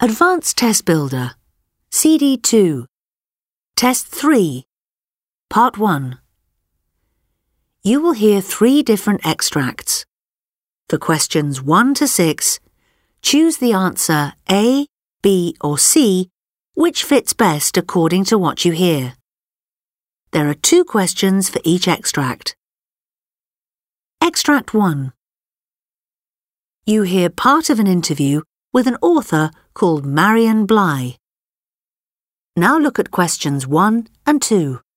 Advanced Test Builder, CD2, Test 3, Part 1. You will hear 3 different extracts. For questions 1 to 6, choose the answer A, B or C, which fits best according to what you hear. There are 2 questions for each extract. Extract 1. You hear part of an interview with an author called Marion Bly. Now look at questions 1 and 2.